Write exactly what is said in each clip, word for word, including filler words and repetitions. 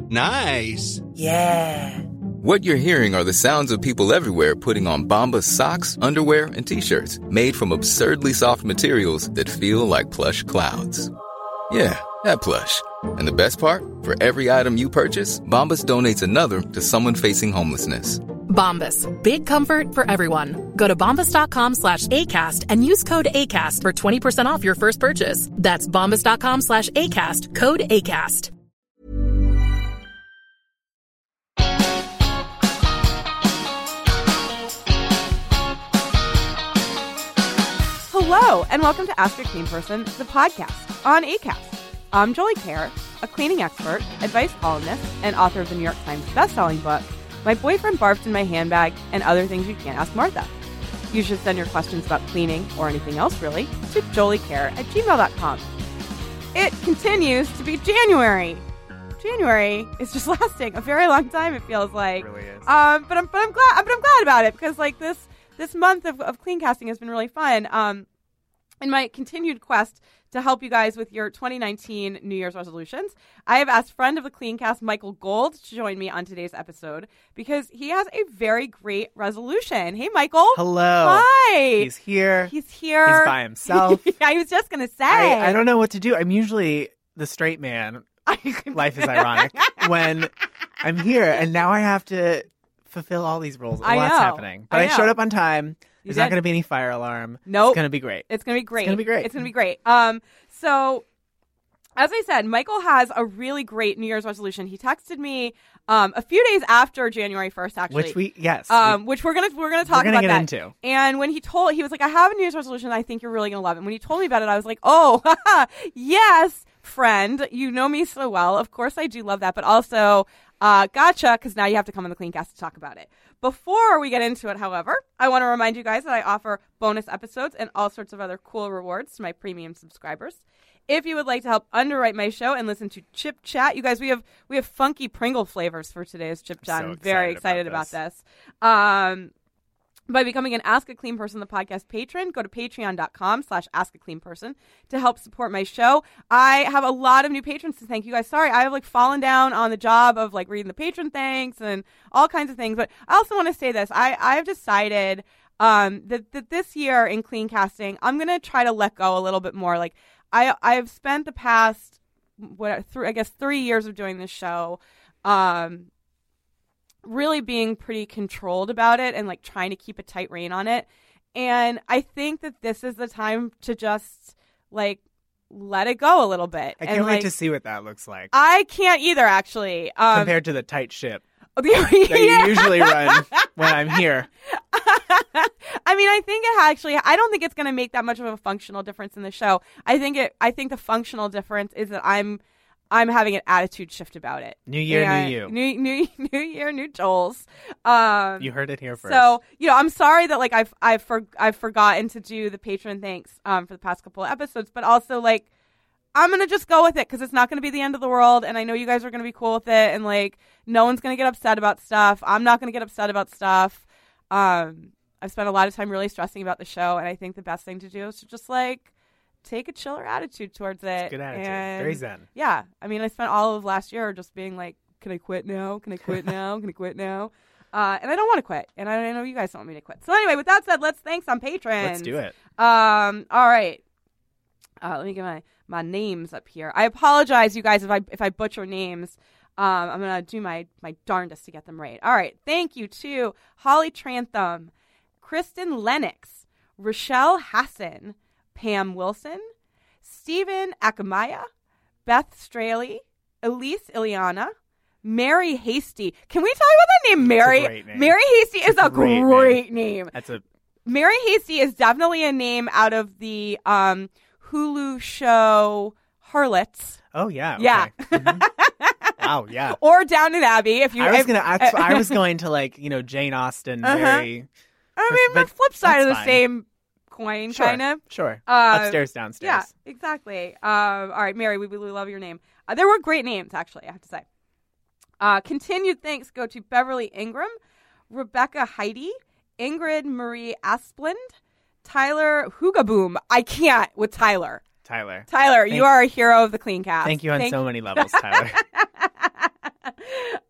Nice. Yeah. What you're hearing are the sounds of people everywhere putting on Bombas socks, underwear, and T-shirts made from absurdly soft materials that feel like plush clouds. Yeah, that plush. And the best part? For every item you purchase, Bombas donates another to someone facing homelessness. Bombas. Big comfort for everyone. Go to bombas.com slash ACAST and use code ACAST for twenty percent off your first purchase. That's bombas.com slash ACAST. Code ACAST. Hello, and welcome to Ask a Clean Person, the podcast on ACAST. I'm Jolie Kerr, a cleaning expert, advice columnist, and author of the New York Times bestselling book, My Boyfriend Barfed in My Handbag, and Other Things You Can't Ask Martha. You should send your questions about cleaning, or anything else really, to joliekerr at gmail dot com. It continues to be January. January is just lasting a very long time, it feels like. It really is. Um, but I'm but I'm glad but I'm glad about it, because like this this month of, of clean casting has been really fun. Um In my continued quest to help you guys with your twenty nineteen New Year's resolutions, I have asked friend of the CleanCast, Michael Gold, to join me on today's episode because he has a very great resolution. Hey, Michael. Hello. Hi. He's here. He's here. He's by himself. I was just going to say. I, I don't know what to do. I'm usually the straight man. Life is ironic. When I'm here, and now I have to fulfill all these roles. A I lot's know. happening. But I I, know. showed up on time. You There's not did. going to be any fire alarm. Nope. It's going to be great. It's going to be great. It's going to be great. It's going to be great. Um, so, as I said, Michael has a really great New Year's resolution. He texted me um, a few days after January first, actually. Which we, yes. Um, we, which we're gonna we're gonna talk we're gonna about get that. into. And when he told, he was like, "I have a New Year's resolution. I think you're really gonna love it." And when he told me about it, I was like, "Oh, yes, friend, you know me so well. Of course, I do love that, but also." Uh, gotcha, because now you have to come on the CleanCast to talk about it. Before we get into it, however, I want to remind you guys that I offer bonus episodes and all sorts of other cool rewards to my premium subscribers. If you would like to help underwrite my show and listen to Chip Chat, you guys, we have we have funky Pringle flavors for today's Chip Chat. so I'm very excited excited about about this. Um, by becoming an Ask a Clean Person, the podcast patron, go to patreon.com slash Ask a Clean Person to help support my show. I have a lot of new patrons to thank you guys. Sorry, I have like fallen down on the job of like reading the patron thanks and all kinds of things. But I also want to say this. I, I have decided um, that, that this year in clean casting, I'm going to try to let go a little bit more. Like I, I've spent the past, what, th- I guess three years of doing this show, um, really being pretty controlled about it and like trying to keep a tight rein on it. And I think that this is the time to just like let it go a little bit. I and, can't wait like, to see what that looks like I can't either, actually. Um, compared to the tight ship yeah. that you usually run when I'm here. I mean, I think it actually, I don't think it's going to make that much of a functional difference in the show. I think it, I think the functional difference is that I'm, I'm having an attitude shift about it. New year, And new you. New, new, new year, new Joels. Um, You heard it here first. So, you know, I'm sorry that like I've I've for, I've forgotten to do the patron thanks um, for the past couple of episodes, but also like I'm gonna just go with it because it's not gonna be the end of the world, and I know you guys are gonna be cool with it, and like no one's gonna get upset about stuff. I'm not gonna get upset about stuff. Um, I've spent a lot of time really stressing about the show, and I think the best thing to do is to just like take a chiller attitude towards it. Good attitude. And, Very zen. Yeah, I mean, I spent all of last year just being like, "Can I quit now? Can I quit now? Can I quit now?" Uh, and I don't want to quit, and I know you guys don't want me to quit. So anyway, with that said, let's thanks on Patreon. Let's do it. Um, all right. Uh, let me get my, my names up here. I apologize, you guys, if I if I butcher names. Um, I'm gonna do my my darndest to get them right. All right. Thank you to Holly Trantham, Kristen Lennox, Rochelle Hassan, Pam Wilson, Stephen Akamaya, Beth Straley, Elise Iliana, Mary Hasty. Can we talk about that name, Mary? It's a great name. Mary Hasty is a Great great, name. name. That's a Mary Hasty is definitely a name out of the um, Hulu show Harlots. oh yeah. Yeah. Okay. Mhm. Wow. Yeah. Or Downton Abbey. If you, I was if- gonna. I, I was going to like you know Jane Austen. Uh-huh. Very. I mean, the but flip side of that's the fine. same coin, Sure. kind of. Sure. Uh, Upstairs, downstairs. Yeah, exactly. Um, all right, Mary, we really love your name. Uh, there were great names, actually, I have to say. Uh, continued thanks go to Beverly Ingram, Rebecca Heidi, Ingrid Marie Asplund, Tyler Hugaboom. I can't with Tyler. Tyler. Tyler, Thank- you are a hero of the Clean Cast. Thank you on Thank so many levels, Tyler.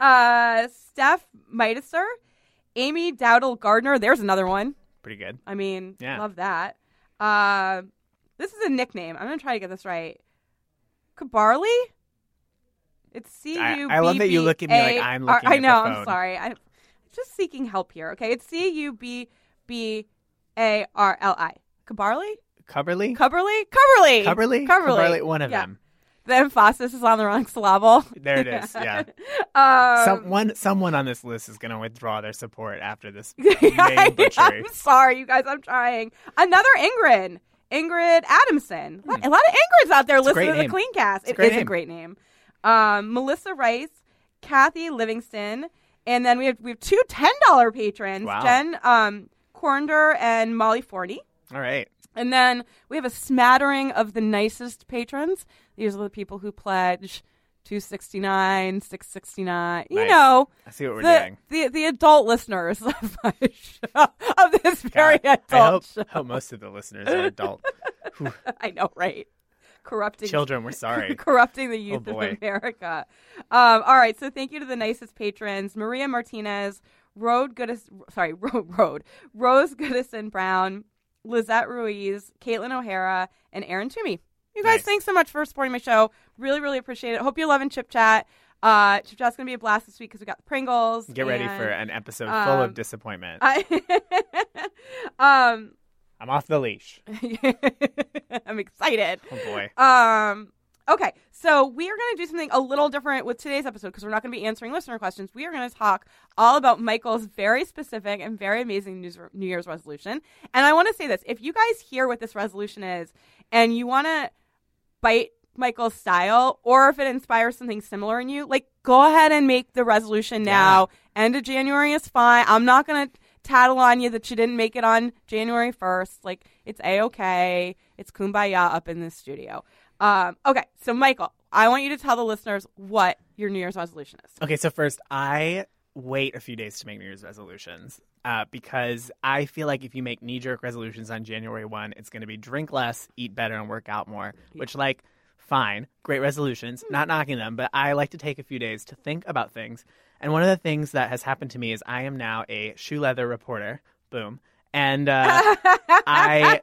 Uh, Steph Meidiser, Amy Dowdle Gardner. There's another one. Pretty good. I mean, Yeah. love that. Uh, this is a nickname. I'm going to try to get this right. Kabarli? It's C U B B A R. I love that you look at me like I'm looking I at the know, phone. I'm sorry. I'm just seeking help here, okay? It's C U B B A R L I. Kabarli? Cubberly? Cubberly? Cubberly! Cubberly? Cubberly. Cubberly, one of Yeah. them. The emphasis is on the wrong syllable. There it is, yeah. um, Someone, someone on this list is going to withdraw their support after this main butchery. I'm sorry, you guys. I'm trying. Another Ingrid. Ingrid Adamson. Hmm. A lot of Ingrids out there listening to the name. Clean Cast. It's It a great is name. a great name. Um, Melissa Rice, Kathy Livingston, and then we have we have two ten dollar patrons, Wow. Jen um, Cornder and Molly Forney. All right. And then we have a smattering of the nicest patrons. These are the people who pledge two sixty nine, six sixty nine. You Nice. know, I see what we're the, doing. the the adult listeners of my show, of this very God, adult I hope, show. hope most of the listeners are adult. I know, right? Corrupting Children, we're sorry. corrupting the youth Oh, of boy. America. Um, all right, so thank you to the nicest patrons: Maria Martinez, Road Goodis, sorry, Road Road, Rose Goodison Brown, Lizette Ruiz, Caitlin O'Hara, and Aaron Toomey. You guys, Nice. thanks so much for supporting my show. Really, really appreciate it. Hope you're loving Chip Chat. Uh, Chip Chat's going to be a blast this week because we got the Pringles. Get ready and, for an episode um, full of disappointment. I, um, I'm off the leash. I'm excited. Oh, boy. Um, okay, so we are going to do something a little different with today's episode because we're not going to be answering listener questions. We are going to talk all about Michael's very specific and very amazing New New Year's resolution. And I want to say this. If you guys hear what this resolution is and you want to bite Michael's style, or if it inspires something similar in you, like, go ahead and make the resolution now. End of January is fine. I'm not going to tattle on you that you didn't make it on January first. Like, it's A-okay. It's kumbaya up in this studio. Um, okay, so Michael, I want you to tell the listeners what your New Year's resolution is. Okay, so first, I wait a few days to make New Year's resolutions uh, because I feel like if you make knee-jerk resolutions on January first, it's going to be drink less, eat better, and work out more, which, like, fine, great resolutions, not knocking them, but I like to take a few days to think about things. And one of the things that has happened to me is I am now a shoe leather reporter. Boom. And uh, I...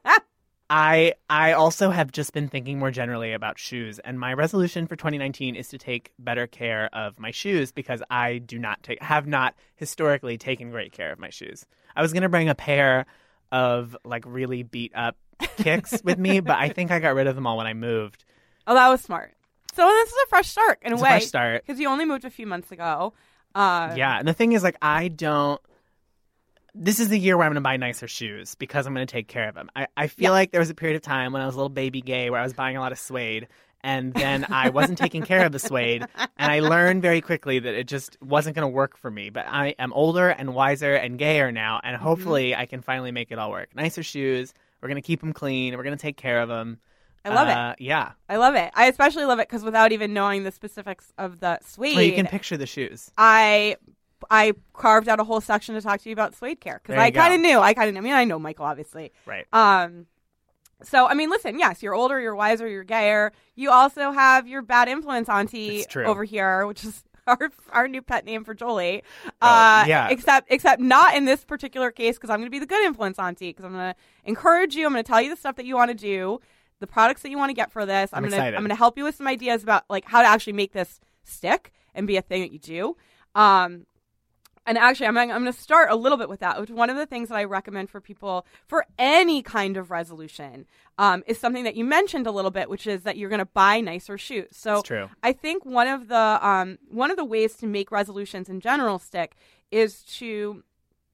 I I also have just been thinking more generally about shoes, and my resolution for twenty nineteen is to take better care of my shoes because I do not take have not historically taken great care of my shoes. I was gonna bring a pair of like really beat up kicks with me, but I think I got rid of them all when I moved. Oh, that was smart. So this is a fresh start in It's a a way. fresh start. Because you only moved a few months ago. Uh, Yeah, and the thing is, like, I don't. This is the year where I'm going to buy nicer shoes because I'm going to take care of them. I, I feel Yeah. like there was a period of time when I was a little baby gay where I was buying a lot of suede, and then I wasn't taking care of the suede, and I learned very quickly that it just wasn't going to work for me. But I am older and wiser and gayer now, and hopefully I can finally make it all work. Nicer shoes. We're going to keep them clean. We're going to take care of them. I love uh, it. Yeah. I love it. I especially love it because without even knowing the specifics of the suede, Well, you can picture the shoes. I I carved out a whole section to talk to you about suede care because There you I kind of go. knew. I kind of. I mean, I know Michael obviously. Right. Um. So I mean, listen. Yes, you're older, you're wiser, you're gayer. You also have your bad influence auntie It's true. over here, which is our our new pet name for Jolie. Oh, uh, yeah. Except except not in this particular case because I'm going to be the good influence auntie because I'm going to encourage you. I'm going to tell you the stuff that you want to do, the products that you want to get for this. I'm I'm, gonna excited. I'm going to help you with some ideas about like how to actually make this stick and be a thing that you do. Um. And actually, I'm, I'm going to start a little bit with that. Which one of the things that I recommend for people for any kind of resolution um, is something that you mentioned a little bit, which is that you're going to buy nicer shoes. So It's true. I think one of the um, one of the ways to make resolutions in general stick is to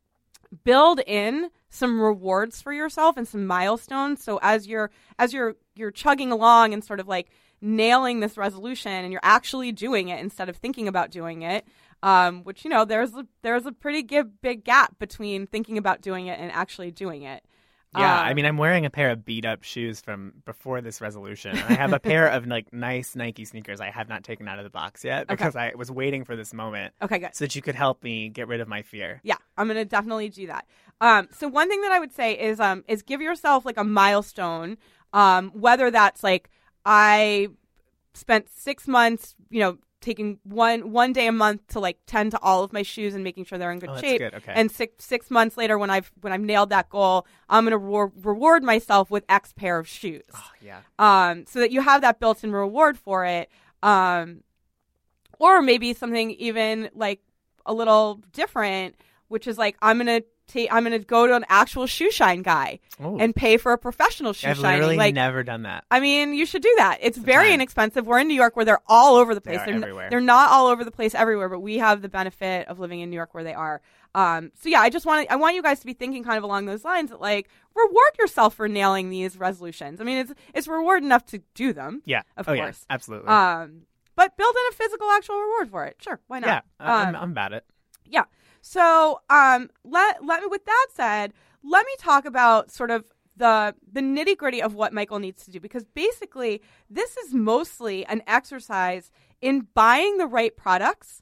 build in some rewards for yourself and some milestones. So as you're as you're you're chugging along and sort of like nailing this resolution, and you're actually doing it instead of thinking about doing it. Um, which, you know, there's a, there's a pretty give, big gap between thinking about doing it and actually doing it. Yeah, Uh, I mean, I'm wearing a pair of beat-up shoes from before this resolution. I have a pair of like nice Nike sneakers I have not taken out of the box yet because I was waiting for this moment Okay, good. so that you could help me get rid of my fear. Yeah, I'm going to definitely do that. Um, so one thing that I would say is um, is give yourself like a milestone, um, whether that's like I spent six months, you know, taking one one day a month to like tend to all of my shoes and making sure they're in good Oh, that's shape. good. Okay. And six six months later, when I've when I've nailed that goal, I'm gonna re- reward myself with X pair of shoes. Oh, yeah. Um, so that you have that built-in reward for it. Um, or maybe something even like a little different, which is like I'm gonna take I'm gonna go to an actual shoe shine guy Ooh. and pay for a professional shoe I've shining. literally Like, never done that. I mean, you should do that. It's very time. inexpensive. We're in New York where they're all over the They place. are They're, n- everywhere. they're not all over the place everywhere, but we have the benefit of living in New York where they are. Um, so yeah, I just want I want you guys to be thinking kind of along those lines that like reward yourself for nailing these resolutions. I mean, it's it's reward enough to do them. Yeah. Of oh, course. Yeah. Absolutely. Um, but build in a physical actual reward for it. Sure, why not? yeah. I- I'm, Um, I'm about it. yeah. So, um, let let me. With that said, let me talk about sort of the the nitty gritty of what Michael needs to do, because basically this is mostly an exercise in buying the right products,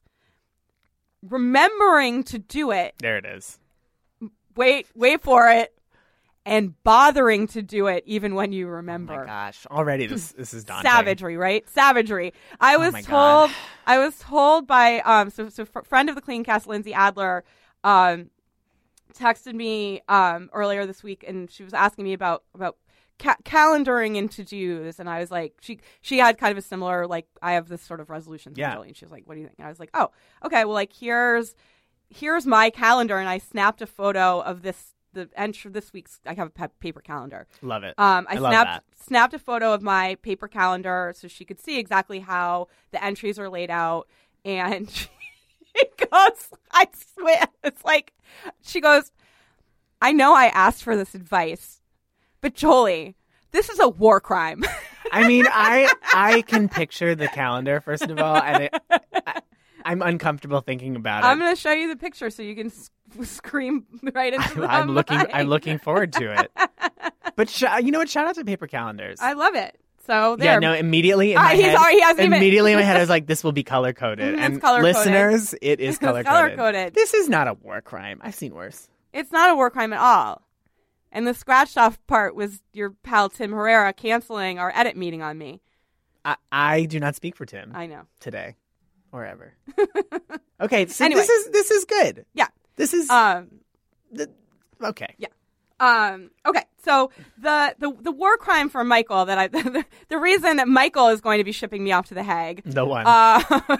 remembering to do it. There it is. Wait, wait for it, and bothering to do it even when you Oh remember. my gosh. Already this this is daunting. Savagery, right? Savagery. I Oh was my told. God. I was told by um. So, so fr- friend of the Clean Cast, Lindsay Adler, um, texted me um earlier this week, and she was asking me about about ca- calendaring and to dos, and I was like, she she had kind of a similar like I have this sort of resolution Yeah. schedule, and she was like, what do you think? And I was like, oh, okay, well, like here's here's my calendar, and I snapped a photo of this. The entry this week's I have a pa- paper calendar. Love it. Um, I, I love snapped that. snapped a photo of my paper calendar so she could see exactly how the entries are laid out. And she goes, I swear, it's like, she goes, I know I asked for this advice, but Jolie, this is a war crime. I mean, I I can picture the calendar, first of all, and it, I, I'm uncomfortable thinking about it. I'm going to show you the picture so you can s- scream right into the I'm looking. mic. I'm looking forward to it. But sh- you know what? Shout out to paper calendars. I love it. So there. Yeah, no. Immediately in Uh, my he's head, already- he hasn't even- immediately in my head, I was like, "This will be color coded." Mhm, it's And color-coded. listeners, it is It's color coded. color-coded. This is not a war crime. I've seen worse. It's not a war crime at all. And the scratched off part was your pal Tim Herrera canceling our edit meeting on me. I, I do not speak for Tim I know. today or ever. Okay, so Anyway. this is this is good. Yeah. This is Um. the, okay. Yeah. Um. Okay. So the the the war crime for Michael that I the, the reason that Michael is going to be shipping me off to the Hague. The one. Uh,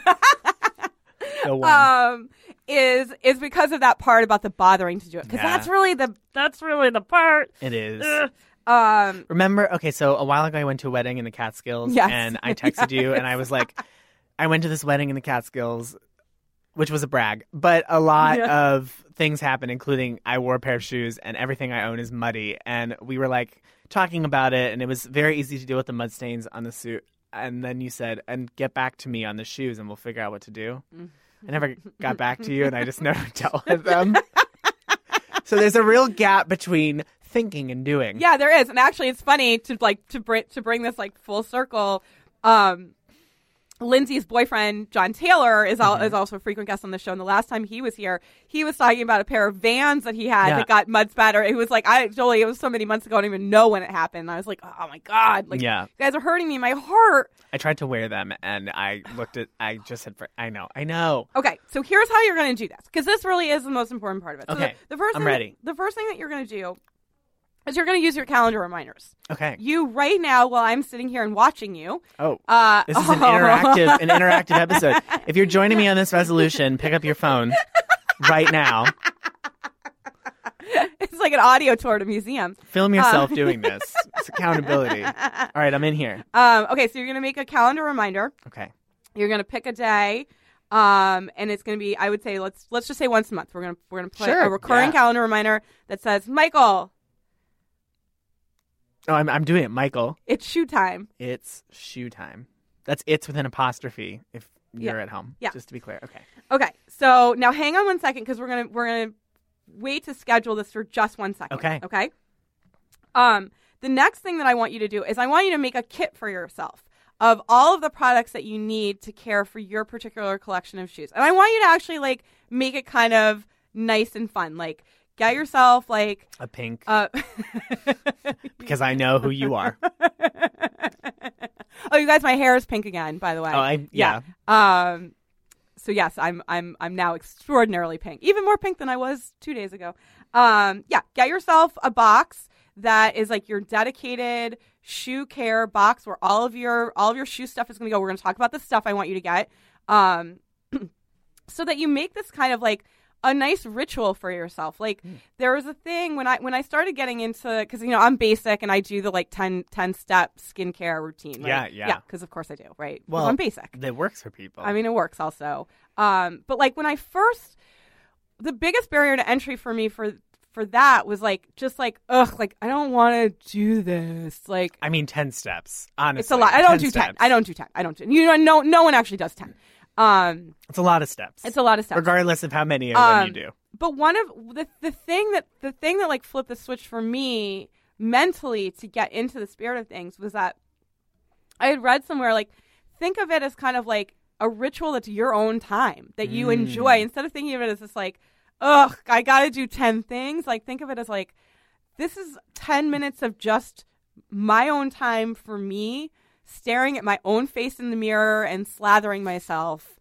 the one. um. Is is because of that part about the bothering to do it, because Yeah. that's really the that's really the part. it is. Ugh. Um. Remember, okay, so a while ago I went to a wedding in the Catskills, Yes. and I texted you, and I was like, I went to this wedding in the Catskills, which was a brag, but a lot Yeah. of things happened, including I wore a pair of shoes, and everything I own is muddy, and we were like talking about it, and it was very easy to deal with the mud stains on the suit, and then you said, and get back to me on the shoes, and we'll figure out what to do. I never got back to you, and I just never dealt with them. So there's a real gap between thinking and doing. Yeah, there is, and actually, it's funny to like to bring to bring this like full circle. Um, Lindsay's boyfriend John Taylor is al- Mm-hmm. is also a frequent guest on the show. And the last time he was here, he was talking about a pair of Vans that he had Yeah. that got mud spatter. It was like, I Jolie, it was so many months ago, I don't even know when it happened. And I was like, oh my god, like Yeah. you guys are hurting me, in my heart. I tried to wear them, and I looked at. I just had. I know. I know. Okay, so here's how you're going to do this, because this really is the most important part of it. So Okay, the, the first I'm thing, ready. The first thing that you're going to do is you're going to use your calendar reminders. Okay. You right now, while I'm sitting here and watching you. Oh, Uh, this is an interactive, an interactive episode. If you're joining me on this resolution, pick up your phone right now. It's like an audio tour at a museum. Film yourself Um. doing this. It's accountability. All right, I'm in here. Um, okay, so you're going to make a calendar reminder. Okay. You're going to pick a day, um, and it's going to be, I would say, let's let's just say once a month. We're going to we're going to put Sure, a recurring yeah. calendar reminder that says, Michael, Oh, I'm I'm doing it, Michael. it's shoe time. It's shoe time. That's it's with an apostrophe. If you're Yeah. at home, Yeah. Just to be clear. Okay. Okay, so now hang on one second, because we're gonna we're gonna wait to schedule this for just one second. Okay. Okay. Um, the next thing that I want you to do is I want you to make a kit for yourself of all of the products that you need to care for your particular collection of shoes, and I want you to actually like make it kind of nice and fun. Like, get yourself like A pink, uh, because I know who you are. Oh, you guys, my hair is pink again, by the way. Oh, I yeah. yeah. Um, so yes, I'm I'm I'm now extraordinarily pink, even more pink than I was two days ago. Um, yeah, get yourself a box that is like your dedicated shoe care box where all of your all of your shoe stuff is going to go. We're going to talk about the stuff I want you to get, um, so that you make this kind of like a nice ritual for yourself. Like mm. there was a thing when I when I started getting into, because you know I'm basic and I do the like ten, ten step skincare routine. Right? Yeah, yeah, yeah. Because of course I do, right? Well, I'm basic. That works for people. I mean, it works also. Um, but like when I first, the biggest barrier to entry for me for for that was like just like ugh, like I don't want to do this. Like I mean, ten steps. Honestly, it's a lot. I don't do steps. ten. I don't do ten. I don't do. You know, no, no one actually does ten. Um, it's a lot of steps. It's a lot of steps, regardless of how many of um, them you do. But one of the the thing that the thing that like flipped the switch for me mentally to get into the spirit of things was that I had read somewhere like think of it as kind of like a ritual that's your own time that you mm. enjoy instead of thinking of it as this like ugh I gotta do ten things. Like think of it as like this is ten minutes of just my own time for me, staring at my own face in the mirror and slathering myself.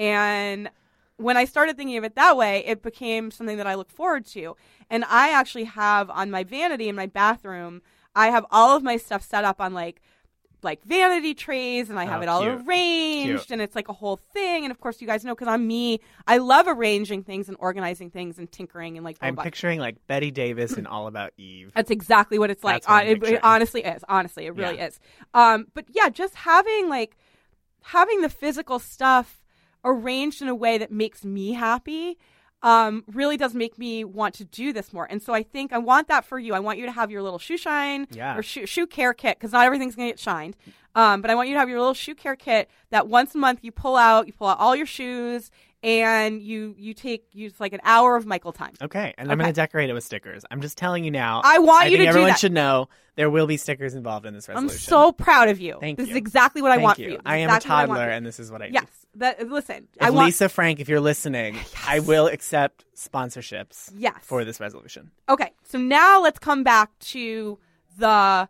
And when I started thinking of it that way, it became something that I look forward to. And I actually have on my vanity in my bathroom, I have all of my stuff set up on like like vanity trays, and I have oh, it all cute. arranged, cute. and it's like a whole thing. And of course, you guys know because I'm me, I love arranging things and organizing things and tinkering and like. I'm blah, blah. picturing like Betty Davis in All About Eve. That's exactly what it's like. That's what uh, it, it honestly is. Honestly, it really yeah. is. Um, but yeah, just having like having the physical stuff arranged in a way that makes me happy. Um, really does make me want to do this more. And so I think I want that for you. I want you to have your little shoe shine yeah. or shoe, shoe care kit, because not everything's going to get shined. Um, but I want you to have your little shoe care kit that once a month you pull out, you pull out all your shoes, and you you take use like an hour of Michael time. Okay, and okay. I'm going to decorate it with stickers. I'm just telling you now. I want I you think to everyone do that. should know there will be stickers involved in this resolution. I'm so proud of you. Thank this you. is exactly what I Thank want you. for you. This I is am exactly a toddler, what I want and this is what I yes. need. That, listen, if I want Lisa Frank, if you're listening, yes. I will accept sponsorships yes. for this resolution. Okay, so now let's come back to the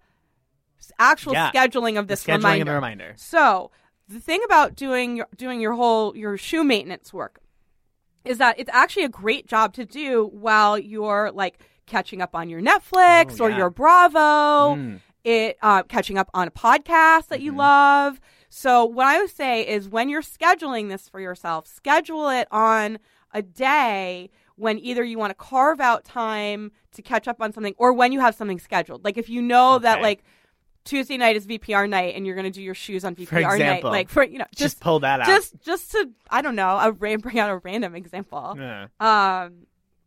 actual yeah. scheduling of this the scheduling reminder. Of the reminder. So the thing about doing your, doing your whole your shoe maintenance work is that it's actually a great job to do while you're like catching up on your Netflix oh, or yeah. your Bravo, mm. it uh, catching up on a podcast that mm-hmm. you love. So what I would say is when you're scheduling this for yourself, schedule it on a day when either you want to carve out time to catch up on something or when you have something scheduled. Like if you know okay. that like Tuesday night is V P R night and you're going to do your shoes on V P R for example, night. Like for, you know, just, just pull that out. Just, just to, I don't know, a, bring out a random example. Yeah. Um,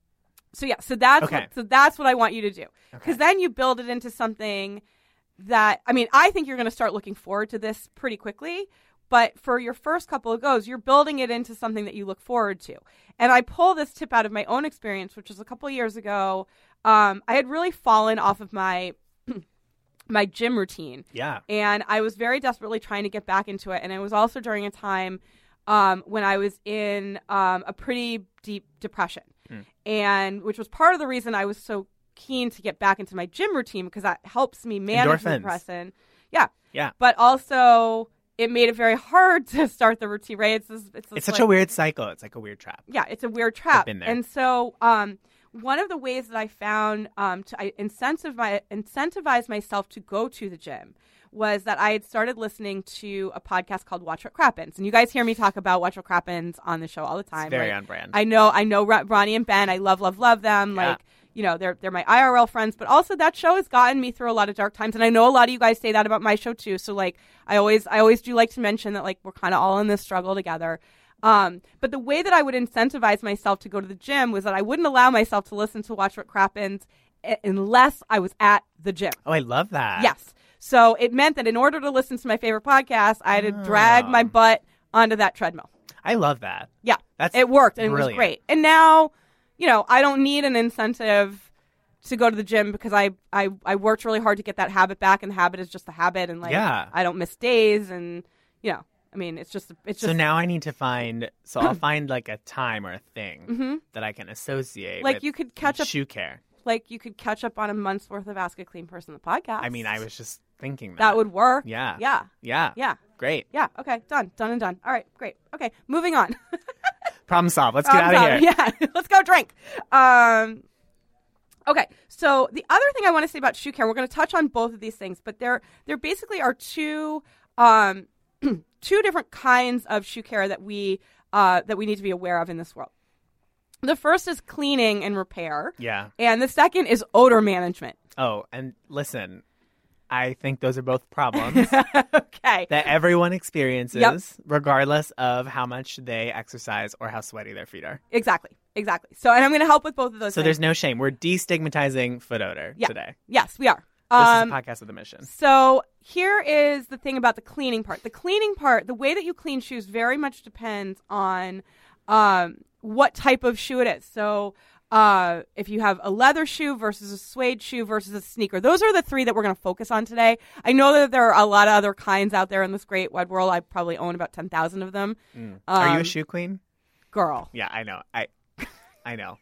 so yeah, so that's, okay. what, so that's what I want you to do. Because okay. then you build it into something that, I mean, I think you're going to start looking forward to this pretty quickly. But for your first couple of goes, you're building it into something that you look forward to. And I pull this tip out of my own experience, which was a couple of years ago. Um, I had really fallen off of my my gym routine. Yeah. And I was very desperately trying to get back into it. And it was also during a time um, when I was in um, a pretty deep depression. Mm. And which was part of the reason I was so keen to get back into my gym routine, because that helps me manage Endorphins. depression. Yeah. Yeah. But also it made it very hard to start the routine, right? It's this, it's, this it's such like, a weird cycle. It's like a weird trap. Yeah, it's a weird trap. I've been there. And so um, one of the ways that I found um, to I incentive my, incentivize myself to go to the gym was that I had started listening to a podcast called Watch What Crappens. And you guys hear me talk about Watch What Crappens on the show all the time. It's very like, on brand. I know, I know Ronnie and Ben. I love, love, love them. Yeah. Like, you know, they're they're my I R L friends, but also that show has gotten me through a lot of dark times. And I know a lot of you guys say that about my show too. So like, I always I always do like to mention that like we're kind of all in this struggle together. Um, but the way that I would incentivize myself to go to the gym was that I wouldn't allow myself to listen to Watch What Crappens unless I was at the gym. Oh, I love that. Yes. So it meant that in order to listen to my favorite podcast, I had to oh. drag my butt onto that treadmill. I love that. Yeah. That's it worked and brilliant. It was great. And now, you know, I don't need an incentive to go to the gym because I, I, I worked really hard to get that habit back, and the habit is just a habit, and like yeah. I don't miss days, and you know, I mean, it's just it's just So now I need to find so I'll find like a time or a thing mm-hmm. that I can associate like with you could catch up shoe care. Like you could catch up on a month's worth of Ask a Clean Person the podcast. I mean, I was just thinking that. That would work. Yeah. Yeah. Yeah. Yeah. Great. Yeah. Okay. Done. Done and done. All right. Great. Okay. Moving on. Problem solved. Let's get out Problem of here. solved. Yeah. Let's go drink. Um, okay. So the other thing I want to say about shoe care, we're going to touch on both of these things, but there, there basically are two, um, two different kinds of shoe care that we, uh, that we need to be aware of in this world. The first is cleaning and repair. Yeah. And the second is odor management. Oh, and listen, I think those are both problems Okay. that everyone experiences, Yep. regardless of how much they exercise or how sweaty their feet are. Exactly. Exactly. So, and I'm going to help with both of those So things. there's no shame. We're destigmatizing foot odor Yeah. today. Yes, we are. This Um, is a podcast with a mission. So here is the thing about the cleaning part. The cleaning part, the way that you clean shoes very much depends on um, what type of shoe it is. So uh, if you have a leather shoe versus a suede shoe versus a sneaker, those are the three that we're going to focus on today. I know that there are a lot of other kinds out there in this great wide world. I probably own about ten thousand of them. Mm. Are you Um, a shoe queen? Girl. Yeah, I know. I I know.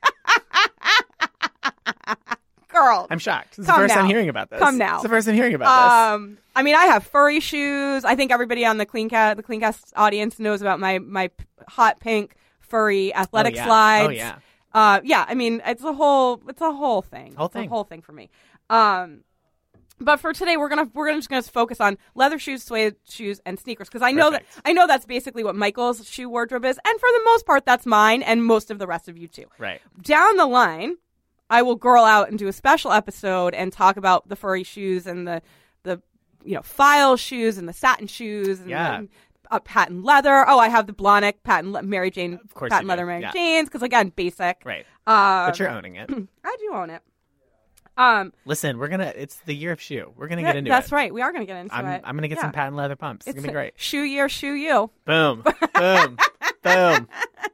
Girl. I'm shocked. This is Come the first now. I'm hearing about this. Come now. It's the first I'm hearing about Um, I mean, I have furry shoes. I think everybody on the CleanCast, the CleanCast audience knows about my my p- hot pink furry athletic Oh, yeah. slides. Oh, yeah. Uh, yeah. I mean, it's a whole it's a whole thing. Whole It's thing. a whole thing for me. Um, but for today, we're gonna we're gonna just gonna focus on leather shoes, suede shoes, and sneakers because I know Perfect. that I know that's basically what Michael's shoe wardrobe is, and for the most part, that's mine and most of the rest of you too. this. Right. Down the line, I will girl out and do a special episode and talk about the furry shoes and the, the you know, file shoes and the satin shoes and Yeah. the, uh, patent leather. Oh, I have the Blahnik patent le- Mary Jane, Of course patent you do. leather Mary Yeah. Janes because again, basic. Right. Um, But you're owning it. I do own it. Um, Listen, we're gonna. It's the year of shoe. We're gonna yeah, get into that's it. right. We are going to get into I'm, it. I'm gonna get Yeah. some patent leather pumps. It's, It's gonna be great. Shoe year, shoe you. Boom. Boom. Boom.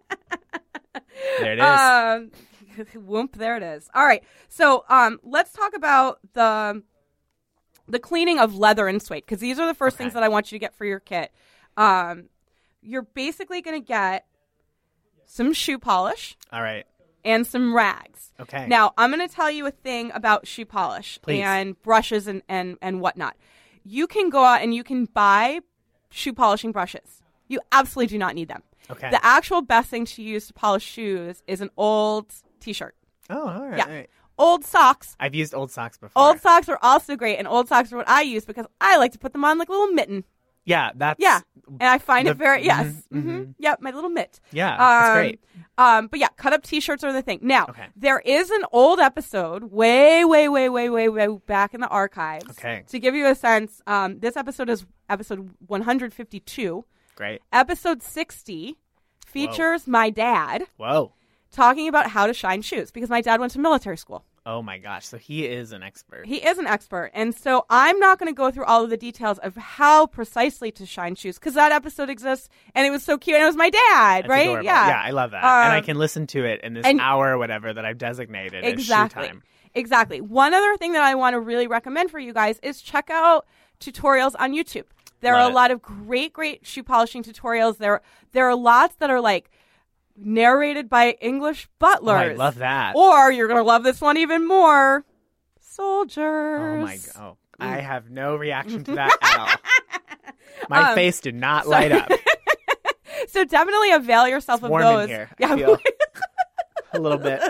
There it is. Um, whoop, there it is. All right. So um, let's talk about the the cleaning of leather and suede because these are the first Okay. things that I want you to get for your kit. Um, you're basically going to get some shoe polish All right. and some rags. Okay. Now, I'm going to tell you a thing about shoe polish Please. and brushes and, and, and whatnot. You can go out and you can buy shoe polishing brushes. You absolutely do not need them. Okay. The actual best thing to use to polish shoes is an old t-shirt. oh, all right. Yeah. all right. Old socks. I've used old socks before. Old socks are also great, and old socks are what I use because I like to put them on like a little mitten. Yeah, that's. Yeah, and I find the- it very yes. mhm, hmm mhm. Yep, my little mitt. Yeah, that's Um, great. Um, but yeah, cut up T-shirts are the thing. Now, Okay. there is an old episode, way, way, way, way, way, way back in the archives. Okay. To give you a sense, um, this episode is episode one hundred fifty-two. Great. Episode sixty features my dad Whoa. talking about how to shine shoes because my dad went to military school. Oh my gosh. So he is an expert. He is an expert. And so I'm not going to go through all of the details of how precisely to shine shoes because that episode exists and it was so cute. And it was my dad, That's right? adorable. Yeah. Yeah, I love that. and I Um, can listen to it in this and- hour or whatever that I've designated Exactly. as shoe time. Exactly. One other thing that I want to really recommend for you guys is check out tutorials on YouTube. There Love are a it. lot of great, great shoe polishing tutorials. There, there are lots that are like narrated by English butlers. Oh, I love that. Or you're going to love this one even more. Soldiers. Oh my god. Oh, I have no reaction to that at all. My Um, face did not light up. So definitely avail yourself It's of warm those. in here. Yeah. I feel a little bit.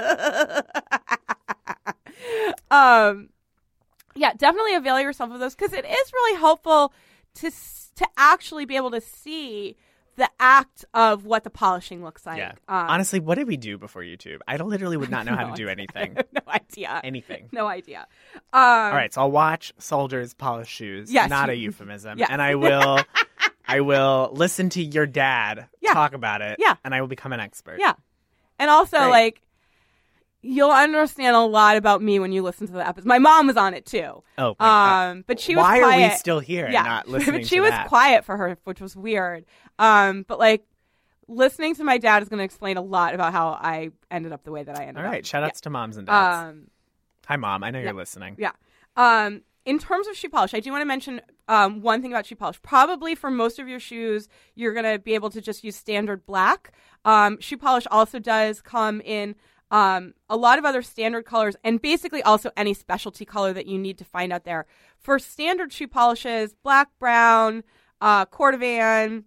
um, yeah, definitely avail yourself of those because it is really helpful to s- to actually be able to see the act of what the polishing looks like. Yeah. Um, Honestly, what did we do before YouTube? I literally would not know how to do anything. no idea. Anything. No idea. Um, All right, so I'll watch soldiers polish shoes. Yes. Not a euphemism. Yes. And I will I will listen to your dad Yeah. talk about it. Yeah. And I will become an expert. Yeah, and also Great. like you'll understand a lot about me when you listen to the episode. My mom was on it too. Oh my God. Um, but she was Why quiet. are we still here Yeah, and not listening but she to was that? quiet for her, which was weird. Um, but like listening to my dad is going to explain a lot about how I ended up the way that I ended All right, up. shout outs to moms and dads. Um, Hi, Mom. I know yeah. you're listening. yeah. Um, in terms of shoe polish, I do want to mention um, one thing about shoe polish. Probably for most of your shoes, you're going to be able to just use standard black. Um, shoe polish also does come in Um, a lot of other standard colors, and basically also any specialty color that you need to find out there. For standard shoe polishes, black, brown, uh, cordovan.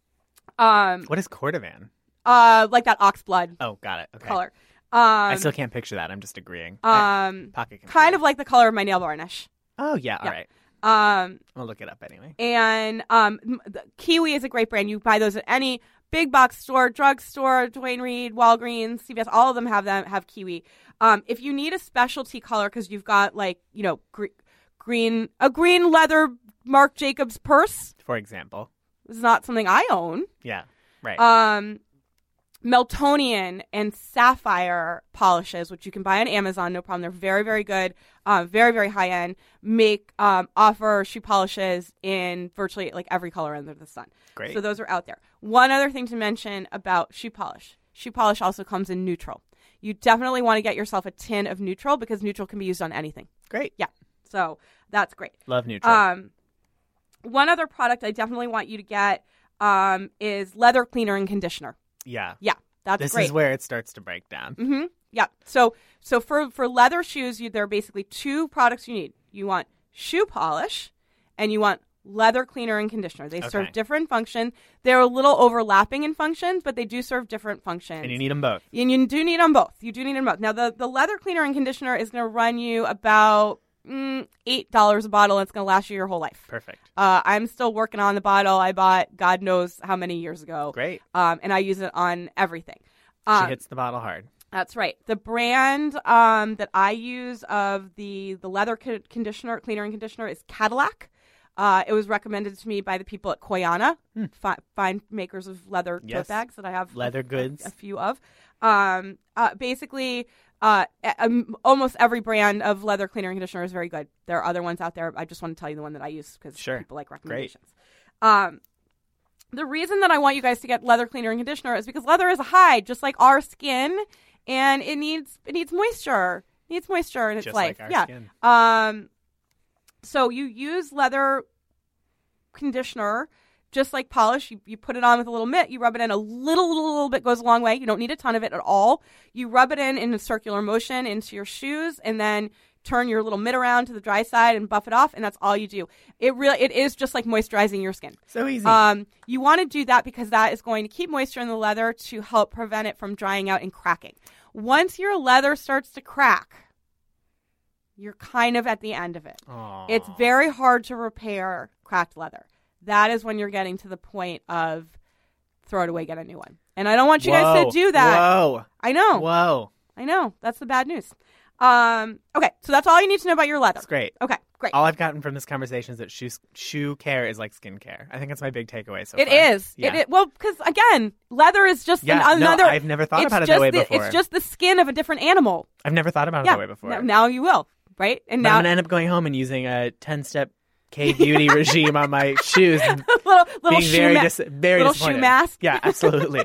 Um, what is cordovan? Uh, like that oxblood Oh, got it. Okay. color. Um, I still can't picture that. I'm just agreeing. Um, Pocket kind of like the color of my nail varnish. Oh, yeah. All Yeah. right. Um, I'll look it up anyway. and um, m- the Kiwi is a great brand. You buy those at any big box store, drugstore, Duane Reade, Walgreens, C V S. All of them have them have Kiwi. Um, if you need a specialty color because you've got like you know gre- green a green leather Marc Jacobs purse, For example. this is not something I own. Yeah. Right. Um, Meltonian and Sapphire polishes, which you can buy on Amazon, no problem. They're very, very good, uh, very, very high end. Make um, offer shoe polishes in virtually like every color under the sun. Great. So those are out there. One other thing to mention about shoe polish: shoe polish also comes in neutral. You definitely want to get yourself a tin of neutral because neutral can be used on anything. Great. Yeah, so that's great. Love neutral. Um, one other product I definitely want you to get um, is leather cleaner and conditioner. yeah. Yeah, that's This great. is where it starts to break down. Mm-hmm. Yeah. So so for, for leather shoes, you, there are basically two products you need. You want shoe polish and you want leather cleaner and conditioner. They serve Okay. different function. They're a little overlapping in function, but they do serve different functions. And you need them both. And you do need them both. You do need them both. Now, the, the leather cleaner and conditioner is going to run you about mm, eight dollars a bottle. And it's going to last you your whole life. Perfect. Uh, I'm still working on the bottle I bought God knows how many years ago. Great. Um, and I use it on everything. She Um, hits the bottle hard. That's right. The brand um, that I use of the, the leather co- conditioner, cleaner and conditioner is Cadillac. Uh, it was recommended to me by the people at Koyana, fi- fine makers of leather Yes. tote bags that I have Leather a, goods. a, a few of. Um, uh, basically, uh, a- um, almost every brand of leather cleaner and conditioner is very good. There are other ones out there. I just want to tell you the one that I use because Sure. people like recommendations. Um, the reason that I want you guys to get leather cleaner and conditioner is because leather is a hide, just like our skin, and it needs it needs moisture. It needs moisture in its Just life. like our yeah. skin. Um, so you use leather conditioner just like polish. You, you put it on with a little mitt. You rub it in. A little, little, little bit goes a long way. You don't need a ton of it at all. You rub it in in a circular motion into your shoes, and then turn your little mitt around to the dry side and buff it off, and that's all you do. It really it is just like moisturizing your skin. So easy. Um, you want to do that because that is going to keep moisture in the leather to help prevent it from drying out and cracking. Once your leather starts to crack, you're kind of at the end of it. Aw. It's very hard to repair cracked leather. That is when you're getting to the point of throw it away, get a new one. And I don't want you guys Whoa. to do that. Whoa. I know. Whoa. I know. That's the bad news. Um, okay, so that's all you need to know about your leather. That's great. Okay, great. All I've gotten from this conversation is that shoe, shoe care is like skin care. I think that's my big takeaway so It far. is. Yeah. It is. Well, because again, leather is just Yeah, an, no, another. I've never thought it's about it just that way the, before. It's just the skin of a different animal. I've never thought about it yeah. that way before. Now, now you will, right? And But now I'm going to end up going home and using a ten-step K-beauty regime on my shoes and little little being shoe very, ma- dis- very little disappointed. shoe mask. Yeah, absolutely.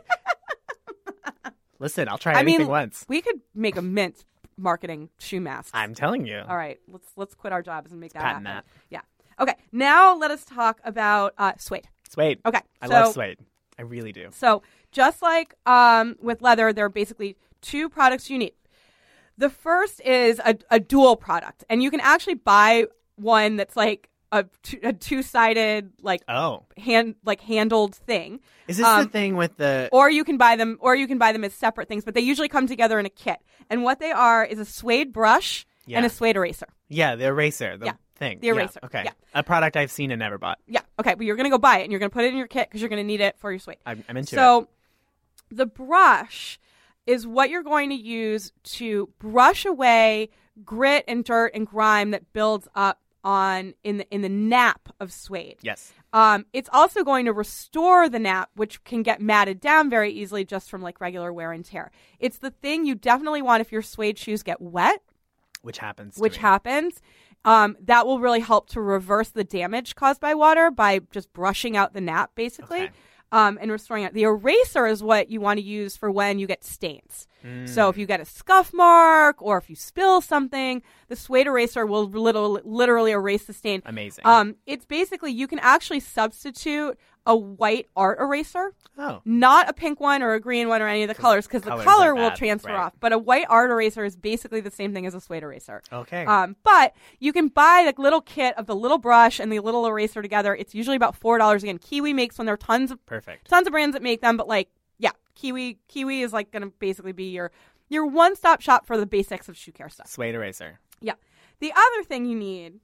Listen, I'll try I anything mean, once. we could make a mint marketing shoe masks. I'm telling you. All right, let's let's quit our jobs and make that patent happen. that. Yeah. Okay. Now let us talk about uh, suede. Suede. Okay. I so, love suede. I really do. So just like um, with leather, there are basically two products you need. The first is a, a dual product, and you can actually buy one that's like a, two, a two-sided, like Oh. hand, like handled thing, Is this Um, the thing with the... or you can buy them, or you can buy them as separate things. But they usually come together in a kit. And what they are is a suede brush Yeah. and a suede eraser. Yeah, the eraser. The Yeah, thing. the eraser, Yeah, okay. yeah. A product I've seen and never bought. Yeah. Okay. But you're gonna go buy it, and you're gonna put it in your kit because you're gonna need it for your suede. I'm, I'm into it. So the brush is what you're going to use to brush away grit and dirt and grime that builds up on in the in the nap of suede. Yes. Um, it's also going to restore the nap, which can get matted down very easily just from like regular wear and tear. It's the thing you definitely want if your suede shoes get wet, Which happens. to which me. happens. Um, that will really help to reverse the damage caused by water by just brushing out the nap, basically. Okay. Um, and restoring it. The eraser is what you want to use for when you get stains. Mm. So if you get a scuff mark or if you spill something, the suede eraser will literally, literally erase the stain. Amazing. Um, it's basically, you can actually substitute a white art eraser. Oh. Not a pink one or a green one or any of the colors, because the colors color are will bad, transfer right. off. But a white art eraser is basically the same thing as a suede eraser. Okay. Um, but you can buy the little kit of the little brush and the little eraser together. It's usually about four dollars. Again, Kiwi makes one. There are tons of Perfect. tons of brands that make them, but like, yeah, Kiwi Kiwi is like going to basically be your your one stop shop for the basics of shoe care stuff. Suede eraser. Yeah. The other thing you need,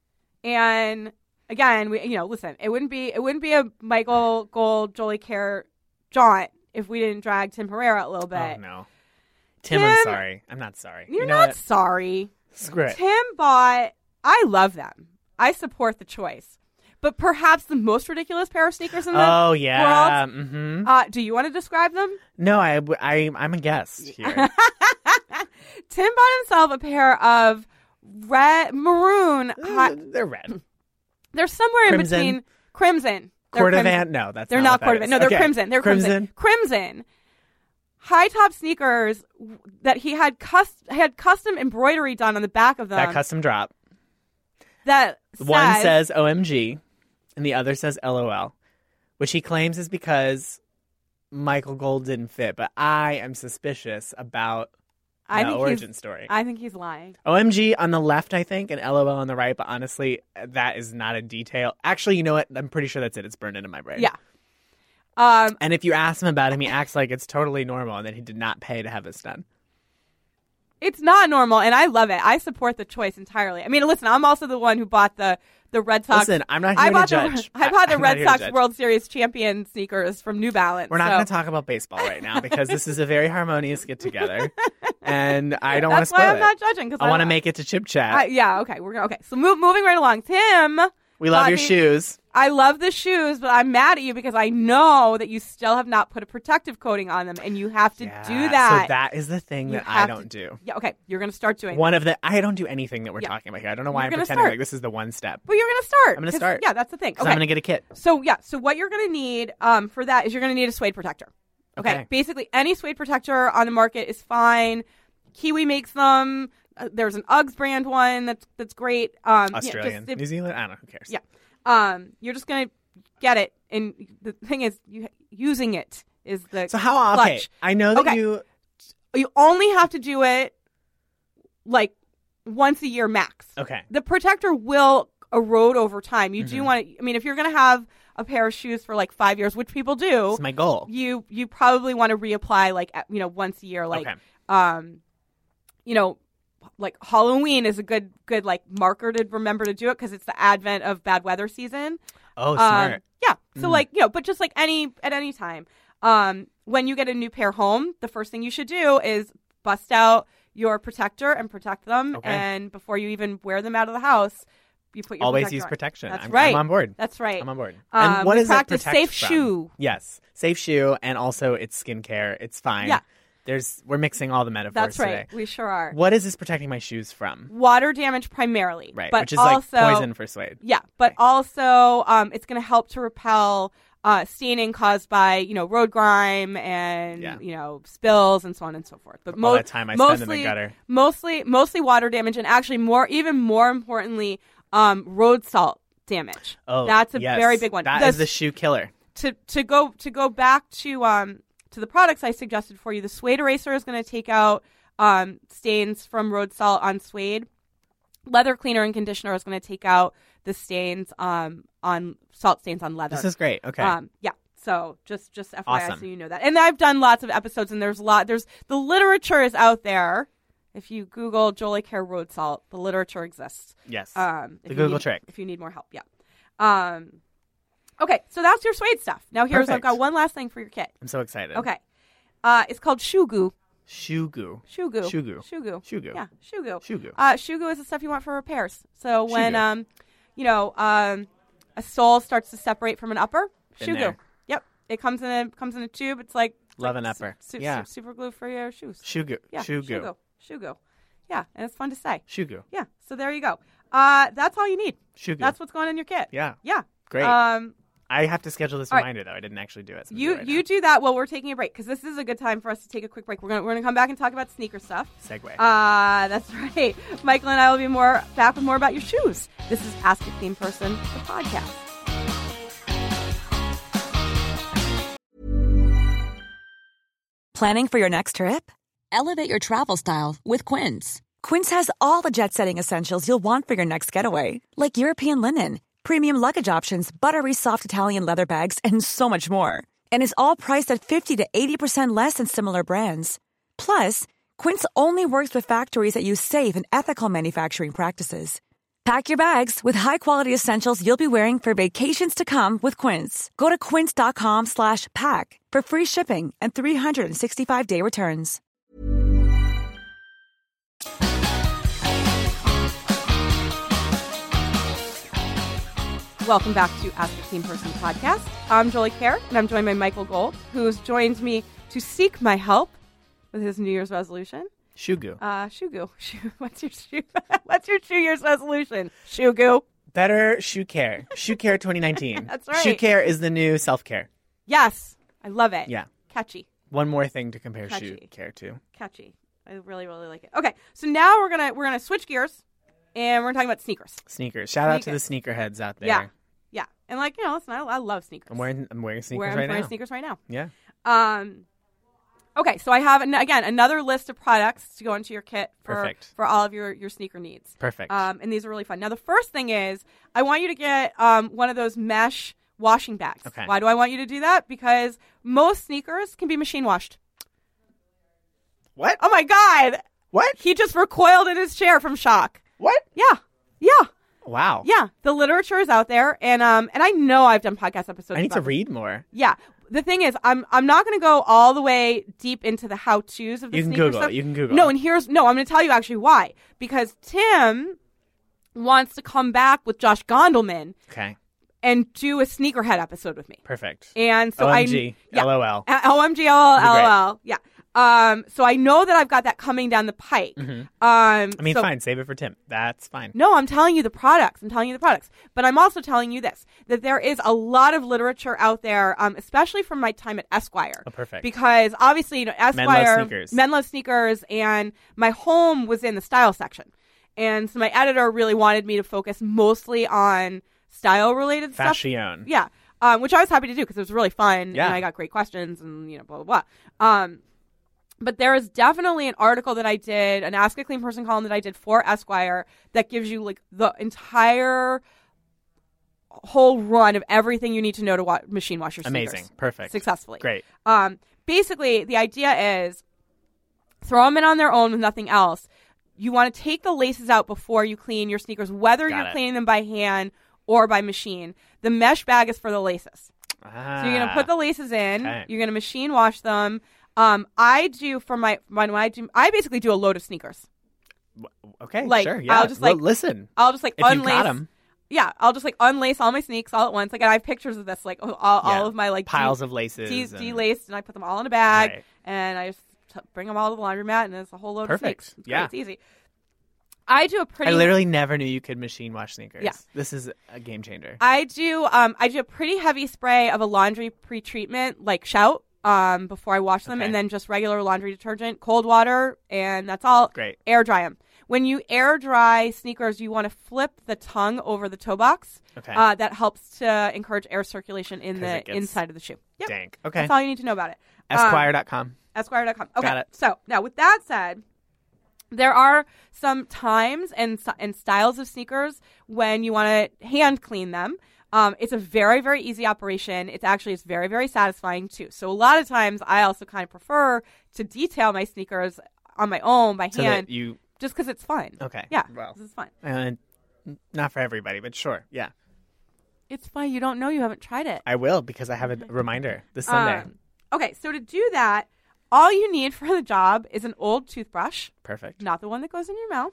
and again, we you know, listen, it wouldn't be it wouldn't be a Michael Gold Jolie Care jaunt if we didn't drag Tim Herrera a little bit. Oh no, Tim, Tim, I'm sorry. I'm not sorry. You're you know not what? sorry. Screw it. Tim bought. I love them. I support the choice, but perhaps the most ridiculous pair of sneakers in the Oh yeah. world. Mm-hmm. Uh, do you want to describe them? No, I, I, I'm a guest here. Tim bought himself a pair of red, maroon. hot, Uh, They're red. they're somewhere Crimson? in between crimson. They're Cordovan? crimson. No, that's They're not not what that Cordovan. is. No, they're Okay. crimson. They're crimson. Crimson. High top sneakers that he had cus- had custom embroidery done on the back of them. That custom drop. that One says, says O M G, and the other says L O L, which he claims is because Michael Gold didn't fit. But I am suspicious about I the think origin he's, story. I think he's lying. O M G on the left, I think, and L O L on the right. But honestly, that is not a detail. Actually, you know what? I'm pretty sure that's it. It's burned into my brain. Yeah. Um, And if you ask him about him, he acts like it's totally normal and that he did not pay to have this done. It's not normal, and I love it. I support the choice entirely. I mean, listen, I'm also the one who bought the the Red Sox. Listen, I'm not I here to bought judge. The, I bought the I'm not Red here to Sox judge. World Series champion sneakers from New Balance. We're not so. going to talk about baseball right now because this is a very harmonious get together, and I don't want to That's why spoil I'm it. not judging. I want to make it to Chip Chat. I, yeah. Okay. We're gonna, okay. So move, moving right along. Tim, we love bought your the- shoes. I love the shoes, but I'm mad at you because I know that you still have not put a protective coating on them, and you have to Yeah, do that. So that is the thing You that I have don't to- do. Yeah. Okay. You're gonna start doing One of the I don't do anything that we're Yeah. talking about here. I don't know why You're I'm gonna pretending start. like this is the one step. But you're gonna start. I'm gonna 'cause- start. Yeah, that's the thing. Because Okay. I'm going to get a kit. So yeah, so what you're going to need um, for that is you're going to need a suede protector. Okay? Okay. Basically, any suede protector on the market is fine. Kiwi makes them. Uh, there's an Uggs brand one that's that's great. Um, yeah, Australian, just- New Zealand. I don't know. Who cares? Yeah. Um, you're just going to get it, and the thing is, you using it is the So how? Okay. clutch. I know that Okay. you. You only have to do it like once a year max. Okay. The protector will erode over time. You do Mhm. want to. I mean, if you're going to have a pair of shoes for like five years, which people do, It's my goal. you you probably want to reapply like at- you know once a year. Like, Okay. um, you know, like Halloween is a good good like marker to remember to do it because it's the advent of bad weather season. Oh, Um, smart. yeah. So Mm. like you know, but just like any at any time, um, when you get a new pair home, the first thing you should do is bust out your protector and protect them. Okay. And before you even wear them out of the house, you put your Always protector use on. protection. That's I'm, right. I'm on board. That's right. I'm on board. Um, and what we is it practice protect safe from? shoe. Yes, safe shoe, and also it's skincare. It's fine. Yeah. There's we're mixing all the metaphors That's right. today. We sure are. What is this protecting my shoes from? Water damage primarily, Right, But which is also, like poison for suede. Yeah, but also um, it's going to help to repel uh, staining caused by you know road grime and Yeah. you know spills and so on and so forth. But All mo- that time I mostly, spend in the gutter. mostly, mostly water damage, and actually more, even more importantly, um, road salt damage. Oh, that's a yes. very big one. That The is the shoe killer. to to go to go back to um to the products I suggested for you, the suede eraser is going to take out um stains from road salt on suede. Leather cleaner and conditioner is going to take out the stains um on salt stains on leather. This is great. Okay. Um yeah. So just just F Y I Awesome. so you know that. And I've done lots of episodes and there's a lot there's the literature is out there. If you Google Jolie Care road salt, the literature exists. yes. Um, if The you Google need- trick. If you need more help, yeah. Um, okay, so that's your suede stuff. Now here's I've Perfect. got one last thing for your kit. I'm so excited. Okay, uh, it's called shoe goo. Shoe goo. Shoe goo. Shoe goo. Shoe goo. Shoe goo. Yeah, shoe goo. Shoe goo. Uh, shoe goo is the stuff you want for repairs. So Shoe when goo. um, you know, um, a sole starts to separate from an upper, Been shoe there. goo. Yep, it comes in a comes in a tube. It's like it's Love like an upper. Su- su- Yeah. super glue for your shoes. Shoe goo. Yeah, Shoe shoe goo. goo. Shoe goo. Yeah, and it's fun to say. Shoe goo. Yeah, so there you go. Uh, that's all you need. Shoe goo. That's what's going in your kit. yeah. Yeah. Great. Um, I have to schedule this all right. reminder though. I didn't actually do it. so I'm gonna you do it right you do that while we're taking a break because this is a good time for us to take a quick break. We're gonna we're gonna come back and talk about sneaker stuff. now. Segue. Uh, that's right. Michael and I will be more back with more about your shoes. This is Ask a Clean Person, the podcast. Planning for your next trip? Elevate your travel style with Quince. Quince has all the jet-setting essentials you'll want for your next getaway, like European linen, premium luggage options, buttery soft Italian leather bags, and so much more. And is all priced at fifty to eighty percent less than similar brands. Plus, Quince only works with factories that use safe and ethical manufacturing practices. Pack your bags with high-quality essentials you'll be wearing for vacations to come with Quince. Go to quince.com slash pack for free shipping and three sixty-five day returns. Welcome back to Ask a Clean Person podcast. I'm Jolie Kerr, and I'm joined by Michael Gold, who has joined me to seek my help with his New Year's resolution. Shugu. Uh, Shugu. Shu- What's your shoe? What's your New Year's resolution? Shugu. Better shoe care. Shoe care twenty nineteen. That's right. Shoe care is the new self-care. Yes, I love it. Yeah. Catchy. One more thing to compare Catchy. shoe care to. Catchy. I really, really like it. Okay, so now we're gonna we're gonna switch gears, and we're talking about sneakers. Sneakers. Shout out to the Sneakers. sneakerheads out there. Yeah, yeah, and like you know, listen, I, I love sneakers. I'm wearing I'm wearing sneakers Where I'm right wearing now. sneakers right now. Yeah. Um. Okay, so I have an, again another list of products to go into your kit for Perfect. for all of your, your sneaker needs. Perfect. Um, and these are really fun. Now the first thing is I want you to get um one of those mesh washing bags. Okay. Why do I want you to do that? Because most sneakers can be machine washed. What? Oh my God! What? He just recoiled in his chair from shock. What? Yeah, yeah, Wow. yeah. The literature is out there, and um, and I know I've done podcast episodes. I need about to this. read more. Yeah. The thing is, I'm I'm not going to go all the way deep into the how tos of the You can sneaker Google stuff. it. You can Google No, it. and here's no. I'm going to tell you actually why. Because Tim wants to come back with Josh Gondelman Okay. and do a sneakerhead episode with me. Perfect. And so O M G. I yeah. LOL. Uh, O M G, LOL, That'd be great. LOL. Yeah. Um. So I know that I've got that coming down the pike. Mhm. Um. I mean, so- fine. Save it for Tim. That's fine. No, I'm telling you the products. I'm telling you the products. But I'm also telling you this, that there is a lot of literature out there, um, especially from my time at Esquire. Oh, perfect. Because obviously, you know, Esquire, Men love sneakers. men love sneakers, and my home was in the style section. And so my editor really wanted me to focus mostly on style-related stuff. Fashion. Yeah. Um, which I was happy to do because it was really fun. Yeah. And I got great questions and, you know, blah, blah, blah. Um, But there is definitely an article that I did, an Ask a Clean Person column that I did for Esquire that gives you like the entire whole run of everything you need to know to wa- machine wash your sneakers. Amazing. Perfect. Successfully. Great. Um, basically, the idea is throw them in on their own with nothing else. You want to take the laces out before you clean your sneakers, whether Got you're it. cleaning them by hand or by machine. The mesh bag is for the laces. Ah. So you're going to put the laces in. Okay. You're going to machine wash them. Um, I do for my when I do I basically do a load of sneakers. Okay, like, sure. Yeah. I'll just, Well, like, listen. I'll just like If you unlace. got 'em. Yeah, I'll just like unlace all my sneaks all at once. Like, and I have pictures of this, like all, all Yeah. of my like Piles de- of laces de- and- delaced, and I put them all in a bag, Right. and I just t- bring them all to the laundromat, and it's a whole load Perfect. of sneaks. It's great. Yeah. It's easy. I do a pretty. I literally never knew you could machine wash sneakers. Yeah. This is a game changer. I do. Um, I do a pretty heavy spray of a laundry pre-treatment, like Shout, um, before I wash them, Okay. and then just regular laundry detergent, cold water, and that's all. Great. Air dry them. When you air dry sneakers, you want to flip the tongue over the toe box. Okay. Uh, that helps to encourage air circulation in 'Cause the it gets inside of the shoe. Yep. Dank. Okay. That's all you need to know about it. Esquire dot com. Um, Esquire dot com. Okay. Got it. So now, with that said, there are some times and and styles of sneakers when you want to hand clean them. Um, it's a very, very easy operation. It's actually it's very, very satisfying too. So a lot of times, I also kind of prefer to detail my sneakers on my own by So hand, that you. just because it's fun. Okay. Yeah, Well. this is fun. And not for everybody, but sure. Yeah. It's fun. You don't know. You haven't tried it. I will because I have a reminder this Sunday. Um, okay, so to do that, all you need for the job is an old toothbrush, Perfect. not the one that goes in your mouth.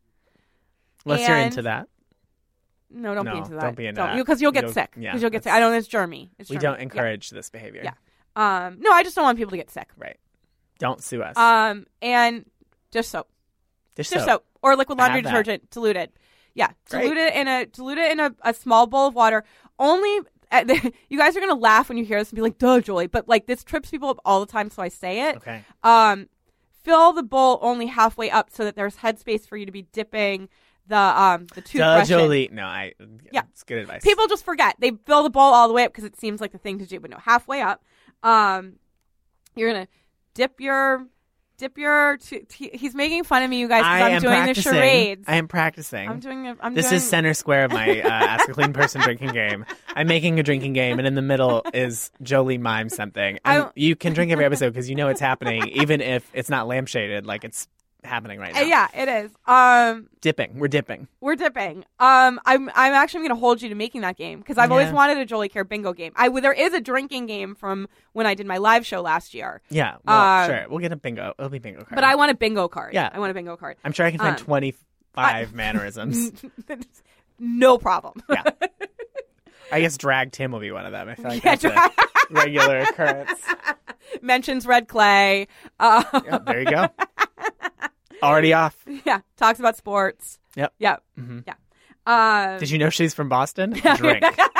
Unless you're and- into that. No, don't be No, into that. don't be into that. Because you'll get You'll- sick. yeah, Because you'll get sick. that's- I don't know. It's germy. It's We germy. don't Yeah. encourage this behavior. Yeah. Um, no, I just don't want people to get sick. Right. Don't sue us. Um, and dish soap. Dish Dish soap. soap. Or liquid I laundry have that. detergent, diluted. Yeah, Great. dilute it in a dilute it in a, a small bowl of water. Only uh, you guys are gonna laugh when you hear this and be like, "Duh, Julie," but like this trips people up all the time, so I say it. Okay. Um, fill the bowl only halfway up so that there's headspace for you to be dipping the um the Duh, toothbrush in. Jolie. No, I. Yeah. It's good advice. People just forget. They fill the bowl all the way up because it seems like the thing to do, but no, halfway up. Um, you're gonna dip your dip your. T- t- he's making fun of me, you guys, I because I'm am doing practicing. the charades. I am practicing. I'm doing. A, I'm this doing, is center square of my uh, Ask a Clean Person drinking game. I'm making a drinking game, and in the middle is Jolie mime something. And I- you can drink every episode because you know it's happening, even if it's not lampshaded. Like it's happening right now. Uh, yeah, it is. Um, Dipping. We're dipping. we're dipping. Um, I'm I'm actually going to hold you to making that game because I've always Yeah. wanted a Jolie Care bingo game. I there is a drinking game from when I did my live show last year, Yeah. Well, Uh, sure. We'll get a bingo. It'll be bingo card. but I want a bingo card. Yeah. I want a bingo card. I'm sure I can find um, twenty-five mannerisms. No problem. Yeah. I guess drag Tim will be one of them. I feel like Yeah, that's a regular occurrence. Mentions red clay. Uh, Yep, there you go. Already off. yeah, talks about sports. Yep. Yep. Mhm. Yeah. Um, Did you know she's from Boston? Drink.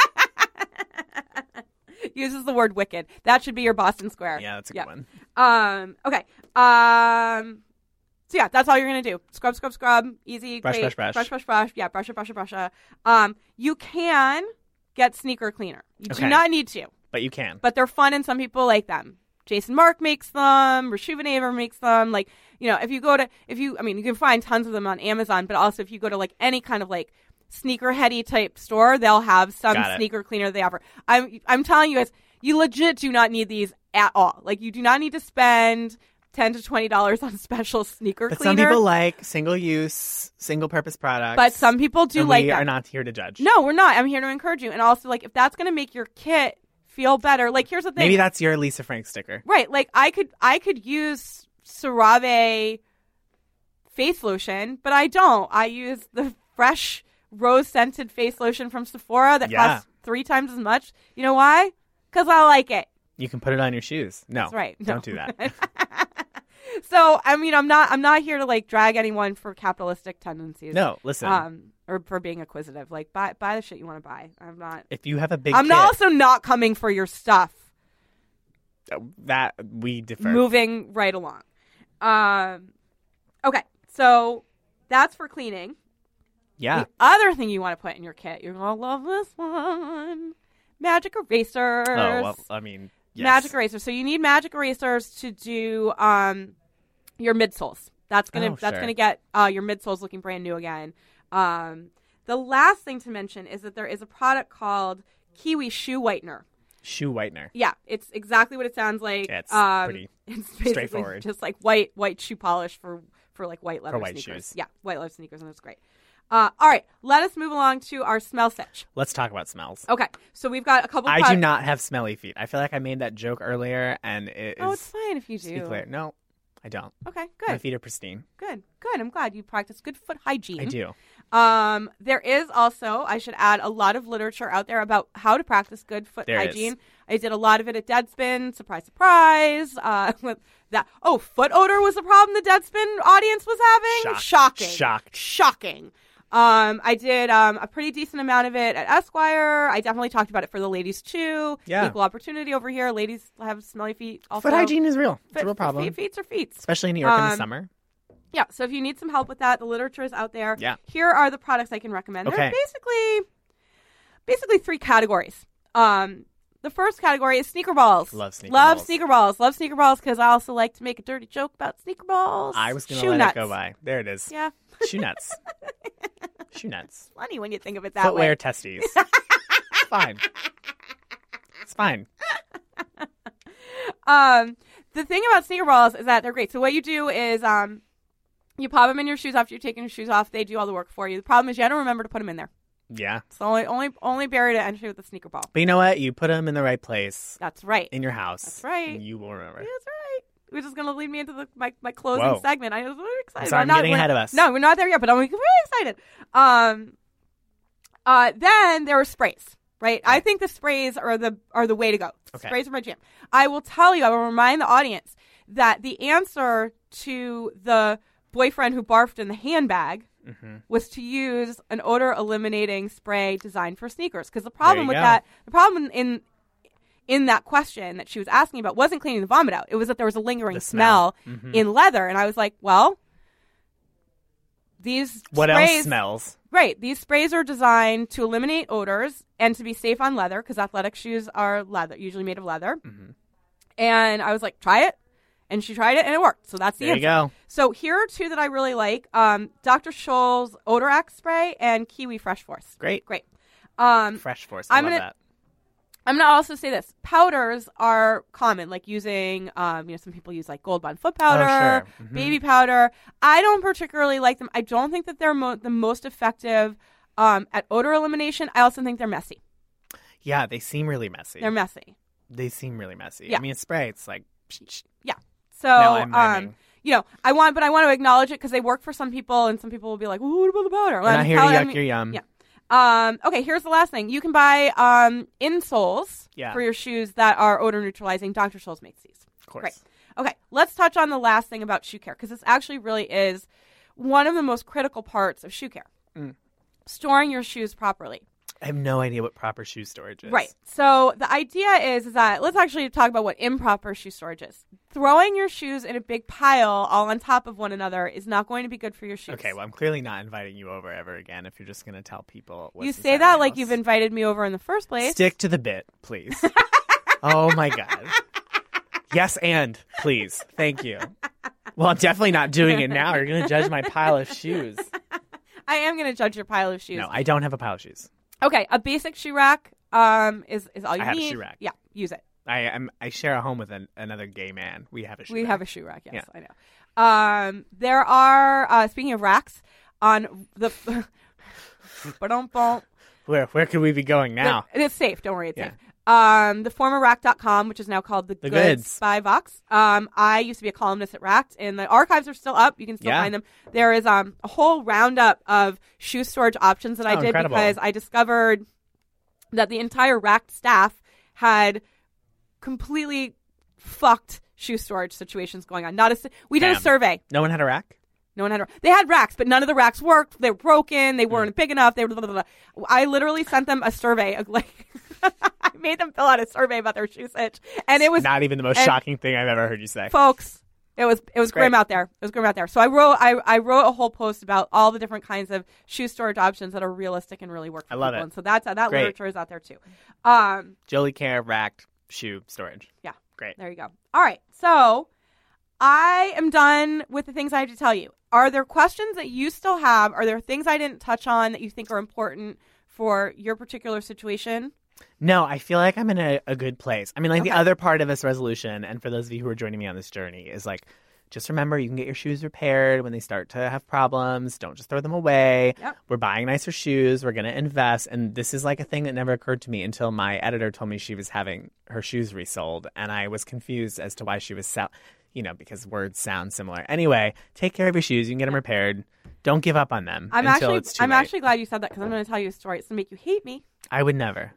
uses the word wicked. That should be your Boston Square. Yeah, that's a Yeah. good one. Um. Okay. Um. So yeah, that's all you're gonna do. Scrub, scrub, scrub. Easy. Brush, great. brush, brush. brush, brush, brush. Yeah, brush it, brush it, brush it. Um. You can get sneaker cleaner. You Okay. do not need to, But you can. but they're fun and some people like them. Jason Mark makes them. Rejuvenator makes them. Like, you know, if you go to, if you, I mean, you can find tons of them on Amazon, but also if you go to like any kind of like sneakerheady type store, they'll have some Got it. sneaker cleaner they offer. I'm, I'm telling you guys, you legit do not need these at all. Like, you do not need to spend ten to twenty dollars on special sneaker But cleaner. some people like single-use, single-purpose products. but some people do and like we that. are not here to judge. No, we're not. I'm here to encourage you. And also, like, if that's going to make your kit feel better, like, here's the thing. Maybe that's your Lisa Frank sticker. Right, like I could I could use CeraVe face lotion, but I don't. I use the fresh rose scented face lotion from Sephora that Yeah. costs three times as much. You know why? Because I like it. You can put it on your shoes. No, That's right. No. Don't do that. So I mean, I'm not I'm not here to like drag anyone for capitalistic tendencies. No, listen. Um, or for being acquisitive. Like buy buy the shit you want to buy. I'm not. if you have a big I'm kit, not also not coming for your stuff. that we defer. Moving right along. Um, okay, so that's for cleaning. Yeah. The other thing you want to put in your kit, you're going to love this one. Magic erasers. Oh, well, I mean, yes. Magic erasers. So you need magic erasers to do um, your midsoles. That's gonna Oh, that's sure. gonna get uh, your midsoles looking brand new again. Um, the last thing to mention is that there is a product called Kiwi Shoe Whitener. Shoe whitener. Yeah, it's exactly what it sounds like. Yeah, it's um, pretty it's basically straightforward. just like white white shoe polish for for like white leather white sneakers. shoes. Yeah, white leather sneakers, and it's great. Uh, all right, let us move along to our smell stitch. Let's talk about smells. Okay, so we've got a couple. I pro- do not have smelly feet. I feel like I made that joke earlier, and it Oh, is it's fine if you speak do. later. No, I don't. Okay, My good, feet are pristine. good, good. I'm glad you practice good foot hygiene. I do. Um, there is also, I should add, a lot of literature out there about how to practice good foot There is. hygiene. I did a lot of it at Deadspin. Surprise, surprise. Uh, with that. Oh, foot odor was the problem the Deadspin audience was having. Shocked. Shocking. Shocked. Shocking. Um, I did um, a pretty decent amount of it at Esquire. I definitely talked about it for the ladies too. Yeah. Equal opportunity over here. Ladies have smelly feet. Also, Foot hygiene is real. It's Foot- a real problem, Feet, feet are feet. especially in New York in the Um, summer. Yeah, so if you need some help with that, the literature is out there. Yeah. Here are the products I can recommend. Okay. They're basically basically three categories. Um, the first category is sneaker balls. Love sneaker Love balls. sneaker balls. Love sneaker balls because I also like to make a dirty joke about sneaker balls. I was going Shoe to let nuts. it go by. There it is. Yeah. Shoe nuts. Shoe nuts. Funny when you think of it that Footwear way. testes. It's fine. It's fine. Um, the thing about sneaker balls is that they're great. So what you do is um, you pop them in your shoes after you're taking your shoes off. They do all the work for you. The problem is you got to remember to put them in there. Yeah. It's the only only only barrier to entry with the sneaker ball. But you know what? You put them in the right place That's right. in your house. That's right. And you will remember. That's right. Which is going to lead me into the, my, my closing Whoa. segment. I was very excited. Sorry, I'm not, getting we're- ahead of us. No, we're not there yet, but I'm very excited. Um, uh, then there are sprays, right? I think the sprays are the are the way to go. Okay. Sprays are my jam. I will tell you, I will remind the audience that the answer to the boyfriend who barfed in the handbag Mm-hmm. was to use an odor eliminating spray designed for sneakers. Because the problem you with go. that, the problem in in that question that she was asking about wasn't cleaning the vomit out. It was that there was a lingering The smell. Mm-hmm. in leather. And I was like, well, these What sprays, else smells? Right. These sprays are designed to eliminate odors and to be safe on leather because athletic shoes are leather, usually made of leather. Mm-hmm. And I was like, try it. And she tried it, and it worked. So that's the There answer. you go. So here are two that I really like. Um, Doctor Scholl's Odor Axe Spray and Kiwi Fresh Force. Great. Great. Um, Fresh Force. I I'm love gonna- that. I'm going to also say this. Powders are common, like using, um, you know, some people use like Gold Bond foot powder, Oh, sure. Mhm. baby powder. I don't particularly like them. I don't think that they're mo- the most effective um, at odor elimination. I also think they're messy. Yeah, they seem really messy. They're messy. They seem really messy. Yeah. I mean, it's spray. It's like, psh, Yeah. So, No, I'm um, miming. you know, I want, but I want to acknowledge it because they work for some people, and some people will be like, "Ooh, what about the powder?" we're not here to yuck your yum. Yeah. Um, okay, here's the last thing. You can buy um, insoles Yeah. for your shoes that are odor neutralizing. Doctor Scholl's makes these. Of course. Great. Okay, let's touch on the last thing about shoe care because this actually really is one of the most critical parts of shoe care. Mm. Storing your shoes properly. I have no idea what proper shoe storage is. Right. So the idea is, is that let's actually talk about what improper shoe storage is. Throwing your shoes in a big pile all on top of one another is not going to be good for your shoes. Okay, well, I'm clearly not inviting you over ever again if you're just going to tell people what's you inside say my that like house. you've invited me over in the first place. Stick to the bit, please. Oh, my God. Yes, and please. Thank you. Well, I'm definitely not doing it now. You're going to judge my pile of shoes. I am going to judge your pile of shoes. No, I don't have a pile of shoes. Okay, a basic shoe rack um, is, is all you I have a need. shoe rack. Yeah, use it. I am. I share a home with an, another gay man. We have a shoe We rack. have a shoe rack, yes, Yeah. I know. Um, there are, uh, speaking of racks, on the... Ba-dum-bum. Where, where could we be going now? The- it's safe. Don't worry. It's Yeah. safe. Um, the former rack dot com, which is now called The, The Goods, Goods. by Vox. Um, I used to be a columnist at Racked, and the archives are still up. You can still Yeah. find them. There is um, a whole roundup of shoe storage options that I Oh, did incredible. because I discovered that the entire Racked staff had completely fucked shoe storage situations going on. Not a, s- we did a Damn. survey. No one had a rack? No one had a, they had racks, but none of the racks worked. They were broken. They weren't big enough. They were blah, blah, blah. I literally sent them a survey. Of, like I made them fill out a survey about their shoe stitch, and it was Not even the most and- shocking thing I've ever heard you say. folks. It was it was Great. grim out there. It was grim out there. So I wrote I, I wrote a whole post about all the different kinds of shoe storage options that are realistic and really work for I love people. it. And so that's that Great. literature is out there too. Um, Jolie Care racked shoe storage. yeah. Great. There you go. All right. So I am done with the things I have to tell you. Are there questions that you still have? Are there things I didn't touch on that you think are important for your particular situation? No, I feel like I'm in a, a good place. I mean, like Okay. the other part of this resolution, and for those of you who are joining me on this journey, is like, just remember you can get your shoes repaired when they start to have problems. Don't just throw them away. Yep. We're buying nicer shoes. We're going to invest. And this is like a thing that never occurred to me until my editor told me she was having her shoes resold. And I was confused as to why she was sell, you know, because words sound similar. Anyway, take care of your shoes. You can get them repaired. Don't give up on them I'm until actually it's too I'm late. actually glad you said that because I'm going to tell you a story. It's going to make you hate me. I would never.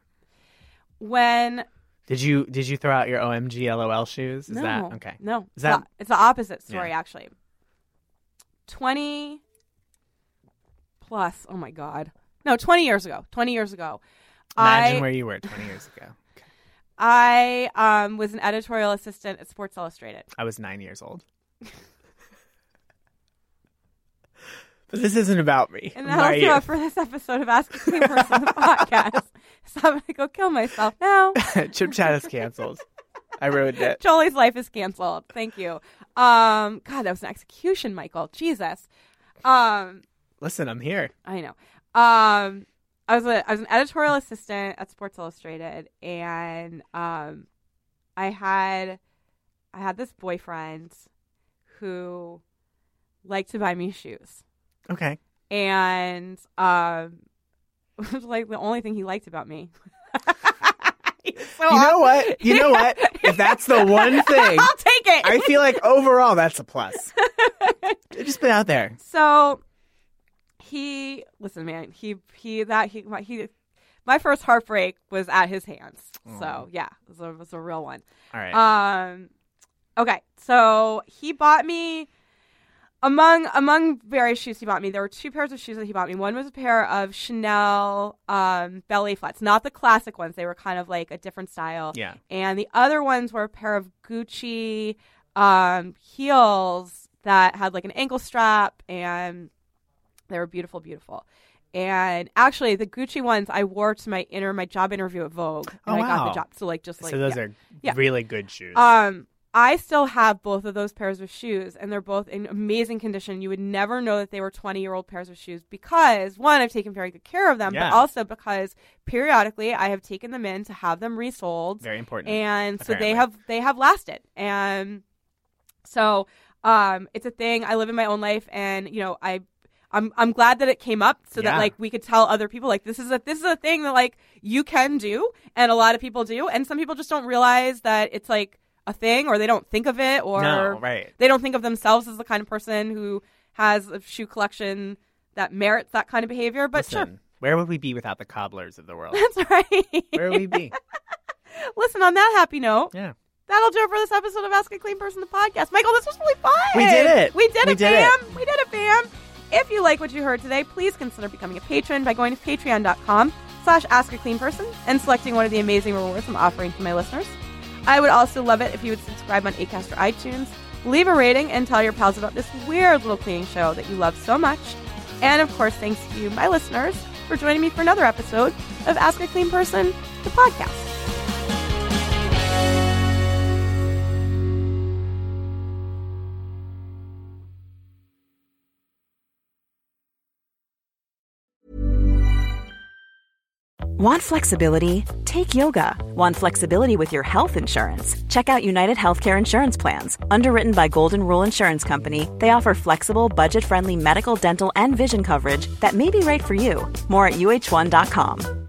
When Did you did you throw out your O M G LOL shoes? Is no, that okay? No, Is it's, that the, it's the opposite story Yeah. actually. Twenty plus. Oh my god. No, twenty years ago. Twenty years ago. Imagine I where you were twenty years ago. Okay. I um was an editorial assistant at Sports Illustrated. I was nine years old. But this isn't about me. And My that'll do youth. it for this episode of Ask a Clean Person the podcast. So I'm gonna go kill myself now. Chip Chat is canceled. I ruined it. Jolie's life is canceled. Thank you. Um, God, that was an execution, Michael. Jesus. Um, Listen, I'm here. I know. Um, I was a I was an editorial assistant at Sports Illustrated, and um, I had I had this boyfriend who liked to buy me shoes, Okay. and um, it was like the only thing he liked about me. He was so You know awesome. what? You know what? If that's the one thing, I'll take it. I feel like overall that's a plus. Just put it out there. So he listen, man. He he that he my, he my first heartbreak was at his hands. So yeah, it was a, it was a real one. All right. Um, okay, so he bought me among among various shoes he bought me. There were two pairs of shoes that he bought me. One was a pair of Chanel um, ballet flats, not the classic ones. They were kind of like a different style. Yeah. And the other ones were a pair of Gucci um, heels that had like an ankle strap, and they were beautiful, beautiful. And actually, the Gucci ones I wore to my inter my job interview at Vogue, and Oh, I got wow. the job. So like just like so those yeah. are Yeah. really good shoes. Um, I still have both of those pairs of shoes, and they're both in amazing condition. You would never know that they were twenty-year-old pairs of shoes because, one, I've taken very good care of them, Yeah. but also because periodically I have taken them in to have them resoled. Very important. And so apparently. they have they have lasted. And so um, it's a thing. I live in my own life, and you know, I I'm I'm glad that it came up so Yeah. that like we could tell other people like this is a this is a thing that like you can do, and a lot of people do, and some people just don't realize that it's like a thing, or they don't think of it, or No, right. they don't think of themselves as the kind of person who has a shoe collection that merits that kind of behavior. But Listen, sure, where would we be without the cobblers of the world? that's right. Where would we be? Listen, on that happy note, Yeah. that'll do it for this episode of Ask a Clean Person, the podcast. Michael, this was really fun. We did it. We did We it, did fam. it. We did it, fam. If you like what you heard today, please consider becoming a patron by going to patreon.com slash ask a clean person and selecting one of the amazing rewards I'm offering to my listeners. I would also love it if you would subscribe on Acast or iTunes, leave a rating, and tell your pals about this weird little cleaning show that you love so much. And of course, thanks to you, my listeners, for joining me for another episode of Ask a Clean Person, the podcast. Want flexibility? Take yoga. Want flexibility with your health insurance? Check out United Healthcare Insurance Plans. Underwritten by Golden Rule Insurance Company, they offer flexible, budget-friendly medical, dental, and vision coverage that may be right for you. More at U H one dot com.